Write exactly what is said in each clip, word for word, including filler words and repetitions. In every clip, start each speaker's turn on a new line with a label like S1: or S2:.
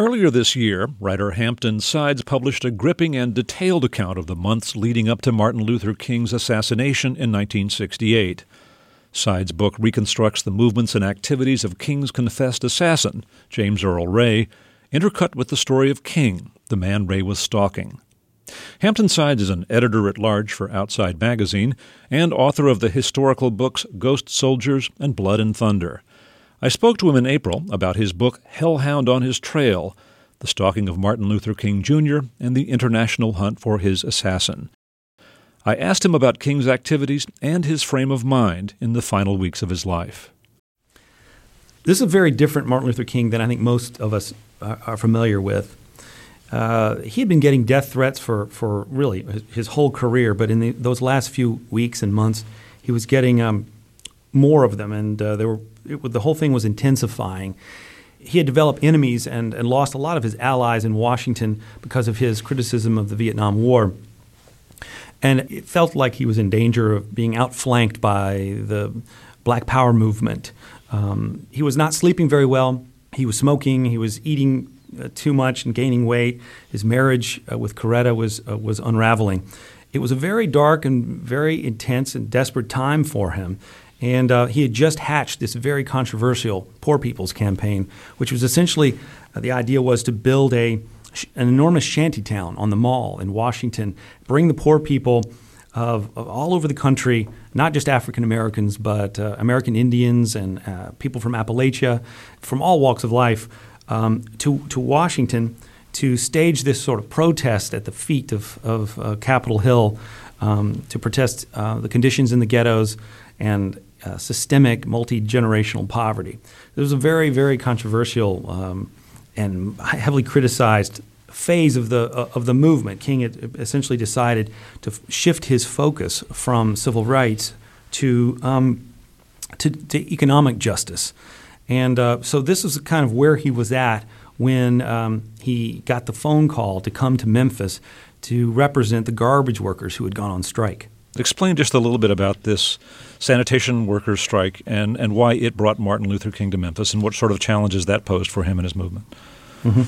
S1: Earlier this year, writer Hampton Sides published a gripping and detailed account of the months leading up to Martin Luther King's assassination in nineteen sixty-eight. Sides' book reconstructs the movements and activities of King's confessed assassin, James Earl Ray, intercut with the story of King, the man Ray was stalking. Hampton Sides is an editor-at-large for Outside Magazine and author of the historical books Ghost Soldiers and Blood and Thunder. I spoke to him in April about his book Hellhound on His Trail, the stalking of Martin Luther King Junior and the international hunt for his assassin. I asked him about King's activities and his frame of mind in the final weeks of his life.
S2: This is a very different Martin Luther King than I think most of us are familiar with. Uh, he had been getting death threats for, for really his whole career, but in the, those last few weeks and months, he was getting um, more of them, and uh, they were, it, the whole thing was intensifying. He had developed enemies and, and lost a lot of his allies in Washington because of his criticism of the Vietnam War. And it felt like he was in danger of being outflanked by the Black Power movement. Um, he was not sleeping very well. He was smoking. He was eating uh, too much and gaining weight. His marriage uh, with Coretta was uh, was unraveling. It was a very dark and very intense and desperate time for him. And uh, he had just hatched this very controversial Poor People's Campaign, which was essentially uh, the idea was to build a an enormous shantytown on the Mall in Washington, bring the poor people of, of all over the country, not just African Americans, but uh, American Indians and uh, people from Appalachia, from all walks of life, um, to, to Washington to stage this sort of protest at the feet of, of uh, Capitol Hill um, to protest uh, the conditions in the ghettos and uh, systemic multi-generational poverty. It was a very, very controversial um, and heavily criticized phase of the uh, of the movement. King had essentially decided to f- shift his focus from civil rights to um, to, to economic justice, and uh, so this is kind of where he was at when um, he got the phone call to come to Memphis to represent the garbage workers who had gone on strike.
S1: Explain just a little bit about this sanitation workers strike and, and why it brought Martin Luther King to Memphis and what sort of challenges that posed for him and his movement.
S2: Mm-hmm.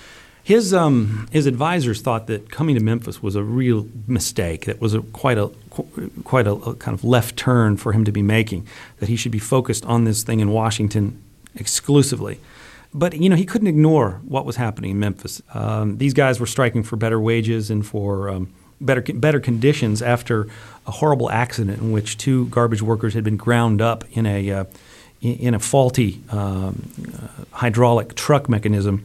S2: His um, his advisors thought that coming to Memphis was a real mistake. That was a, quite a quite a, a kind of left turn for him to be making. That he should be focused on this thing in Washington exclusively. But you know he couldn't ignore what was happening in Memphis. Um, these guys were striking for better wages and for um, better better conditions after a horrible accident in which two garbage workers had been ground up in a uh, in, in a faulty um, uh, hydraulic truck mechanism.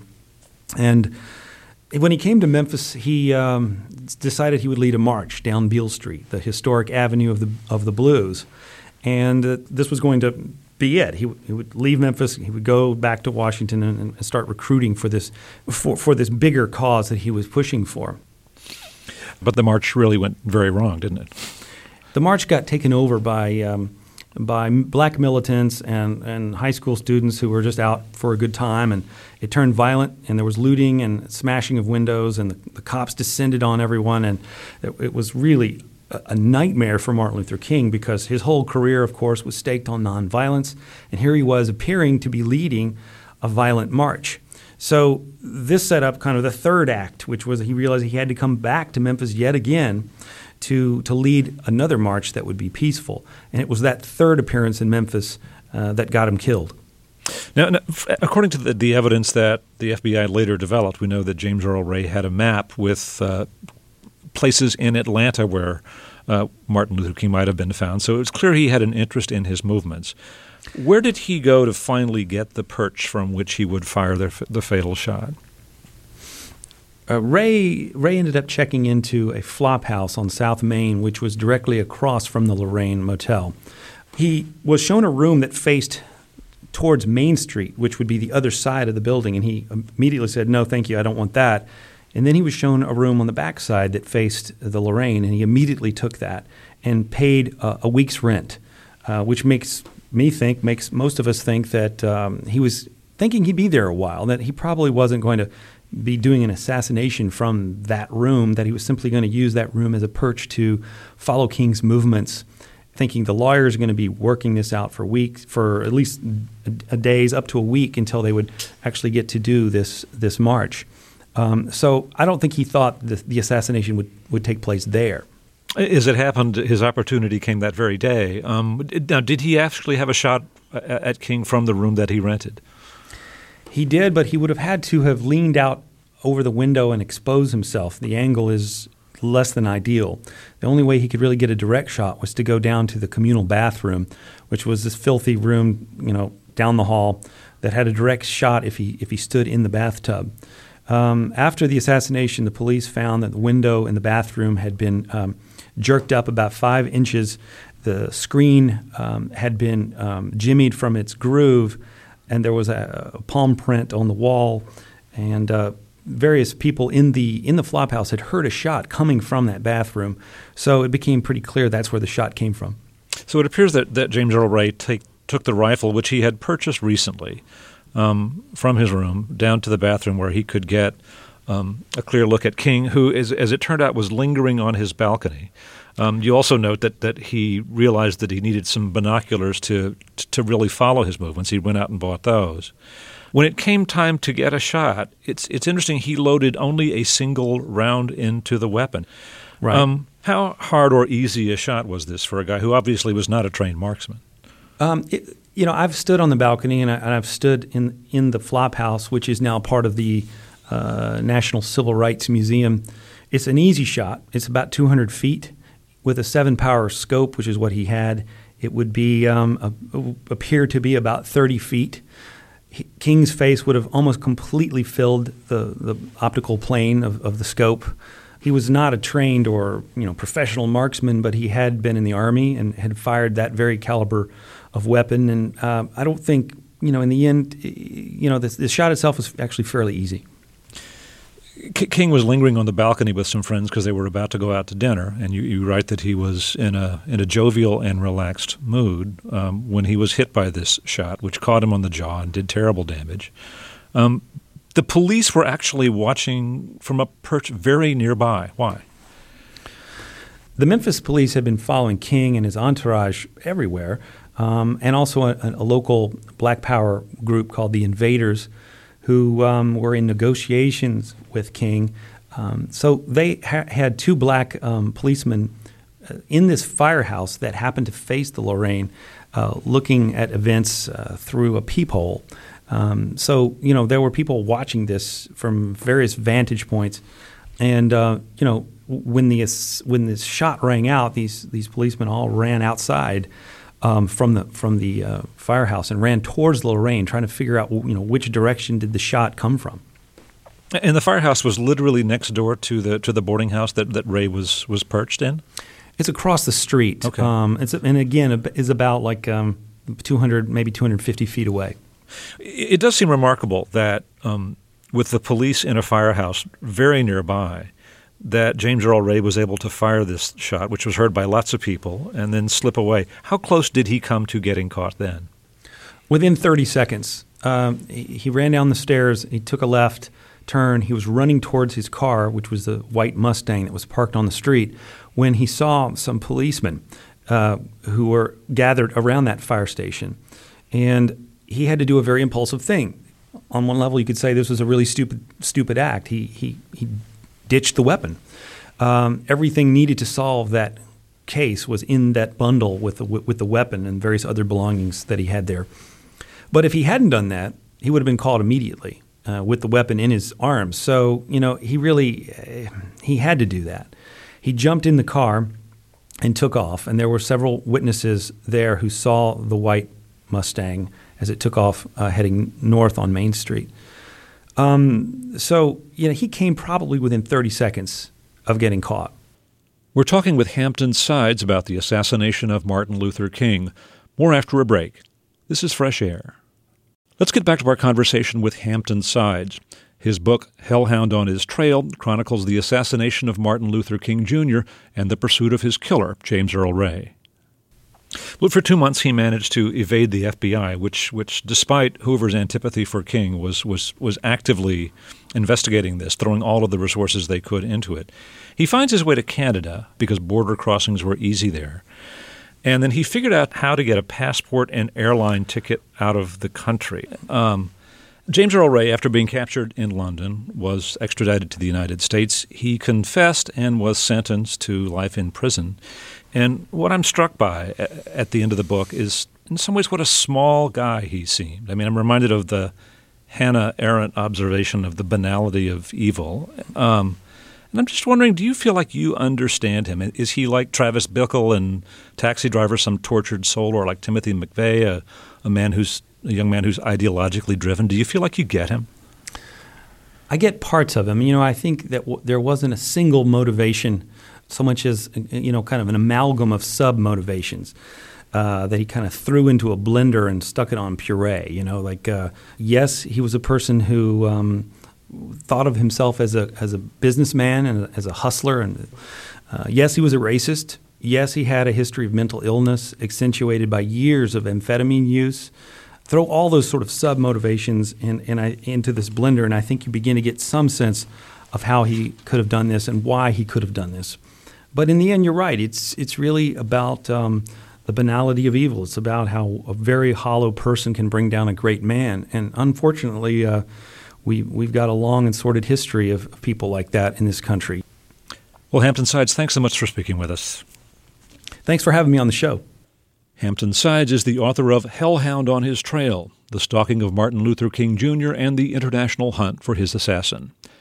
S2: And when he came to Memphis, he um, decided he would lead a march down Beale Street, the historic avenue of the of the blues, and uh, this was going to be it. He, w- he would leave Memphis, he would go back to Washington and, and start recruiting for this for, for this bigger cause that he was pushing for.
S1: But the march really went very wrong, didn't it?
S2: The march got taken over by um, by black militants and, and high school students who were just out for a good time, and it turned violent, and there was looting and smashing of windows, and the, the cops descended on everyone, and it, it was really a, a nightmare for Martin Luther King because his whole career, of course, was staked on nonviolence, and here he was appearing to be leading a violent march. So this set up kind of the third act, which was he realized he had to come back to Memphis yet again to to lead another march that would be peaceful. And it was that third appearance in Memphis uh, that got him killed.
S1: Now, now according to the, the evidence that the F B I later developed, we know that James Earl Ray had a map with uh, places in Atlanta where uh, Martin Luther King might have been found. So it was clear he had an interest in his movements. Where did he go to finally get the perch from which he would fire the, the fatal shot?
S2: Uh, Ray Ray ended up checking into a flop house on South Main, which was directly across from the Lorraine Motel. He was shown a room that faced towards Main Street, which would be the other side of the building, and he immediately said, "No, thank you, I don't want that." And then he was shown a room on the back side that faced the Lorraine, and he immediately took that and paid uh, a week's rent, uh, which makes me think, makes most of us think that um, he was thinking he'd be there a while, that he probably wasn't going to be doing an assassination from that room, that he was simply going to use that room as a perch to follow King's movements thinking the lawyers are going to be working this out for weeks, for at least a, a days, up to a week until they would actually get to do this this march. Um, so I don't think he thought the, the assassination would, would take place there.
S1: As it happened, his opportunity came that very day. Um, now, did he actually have a shot at King from the room that he rented?
S2: He did, but he would have had to have leaned out over the window and exposed himself. The angle is less than ideal. The only way he could really get a direct shot was to go down to the communal bathroom, which was this filthy room, you know, down the hall that had a direct shot if he if he stood in the bathtub. Um, after the assassination, the police found that the window in the bathroom had been um, jerked up about five inches. The screen um, had been um, jimmied from its groove, and there was a, a palm print on the wall. And uh, various people in the in the flophouse had heard a shot coming from that bathroom, so it became pretty clear that's where the shot came from.
S1: So it appears that, that James Earl Ray take, took the rifle, which he had purchased recently, um, from his room down to the bathroom where he could get um, a clear look at King, who, as, as it turned out, was lingering on his balcony. Um, you also note that, that he realized that he needed some binoculars to to really follow his movements. He went out and bought those. When it came time to get a shot, it's it's interesting. He loaded only a single round into the weapon.
S2: Right.
S1: Um, how hard or easy a shot was this for a guy who obviously was not a trained marksman?
S2: Um, it, you know, I've stood on the balcony and, I, and I've stood in in the Flophouse, which is now part of the uh, National Civil Rights Museum. It's an easy shot. It's about two hundred feet. With a seven-power scope, which is what he had, it would be um, a, appear to be about thirty feet. He, King's face would have almost completely filled the, the optical plane of, of the scope. He was not a trained or you know professional marksman, but he had been in the Army and had fired that very caliber of weapon. And uh, I don't think, you know, in the end, you know, the, the shot itself was actually fairly easy.
S1: King was lingering on the balcony with some friends because they were about to go out to dinner, and you, you write that he was in a in a jovial and relaxed mood um, when he was hit by this shot, which caught him on the jaw and did terrible damage. Um, the police were actually watching from a perch very nearby. Why?
S2: The Memphis police had been following King and his entourage everywhere, um, and also a, a local Black Power group called the Invaders, who um, were in negotiations with King. Um, so they ha- had two black um, policemen uh, in this firehouse that happened to face the Lorraine, uh, looking at events uh, through a peephole. Um, so, you know, there were people watching this from various vantage points. And, uh, you know, when the when this shot rang out, these these policemen all ran outside Um, from the from the uh, firehouse and ran towards Lorraine, trying to figure out you know which direction did the shot come from.
S1: And the firehouse was literally next door to the to the boarding house that, that Ray was was perched in?
S2: It's across the street.
S1: Okay.
S2: Um, it's and again is about like um, two hundred, maybe two hundred fifty feet away.
S1: It does seem remarkable that um, with the police in a firehouse very nearby, that James Earl Ray was able to fire this shot, which was heard by lots of people, and then slip away. How close did he come to getting caught then?
S2: Within thirty seconds. Um, he, he ran down the stairs. He took a left turn. He was running towards his car, which was the white Mustang that was parked on the street, when he saw some policemen uh, who were gathered around that fire station. And he had to do a very impulsive thing. On one level, you could say this was a really stupid stupid act. He he he ditched the weapon. Um, everything needed to solve that case was in that bundle with the with the weapon and various other belongings that he had there. But if he hadn't done that, he would have been caught immediately uh, with the weapon in his arms. So you know he really uh, he had to do that. He jumped in the car and took off, and there were several witnesses there who saw the white Mustang as it took off uh, heading north on Main Street. Um, so, you know, he came probably within thirty seconds of getting caught.
S1: We're talking with Hampton Sides about the assassination of Martin Luther King. More after a break. This is Fresh Air. Let's get back to our conversation with Hampton Sides. His book, Hellhound on His Trail, chronicles the assassination of Martin Luther King Junior and the pursuit of his killer, James Earl Ray. But for two months he managed to evade the F B I, which, which despite Hoover's antipathy for King, was, was, was actively investigating this, throwing all of the resources they could into it. He finds his way to Canada because border crossings were easy there. And then he figured out how to get a passport and airline ticket out of the country. Um, James Earl Ray, after being captured in London, was extradited to the United States. He confessed and was sentenced to life in prison. And what I'm struck by at the end of the book is, in some ways, what a small guy he seemed. I mean, I'm reminded of the Hannah Arendt observation of the banality of evil. Um, and I'm just wondering, do you feel like you understand him? Is he like Travis Bickle in Taxi Driver, some tortured soul, or like Timothy McVeigh, a, a man who's a young man who's ideologically driven? Do you feel like you get him?
S2: I get parts of him. You know, I think that w- there wasn't a single motivation so much as, you know, kind of an amalgam of sub-motivations uh, that he kind of threw into a blender and stuck it on puree. You know, like, uh, yes, he was a person who um, thought of himself as a as a businessman and as a hustler. And uh, yes, he was a racist. Yes, he had a history of mental illness accentuated by years of amphetamine use. Throw all those sort of sub-motivations in, in, I, into this blender, and I think you begin to get some sense of how he could have done this and why he could have done this. But in the end, you're right. It's it's really about um, the banality of evil. It's about how a very hollow person can bring down a great man. And unfortunately, uh, we, we've got a long and sordid history of, of people like that in this country.
S1: Well, Hampton Sides, thanks so much for speaking with us.
S2: Thanks for having me on the show.
S1: Hampton Sides is the author of Hellhound on His Trail, The Stalking of Martin Luther King Junior and the International Hunt for His Assassin.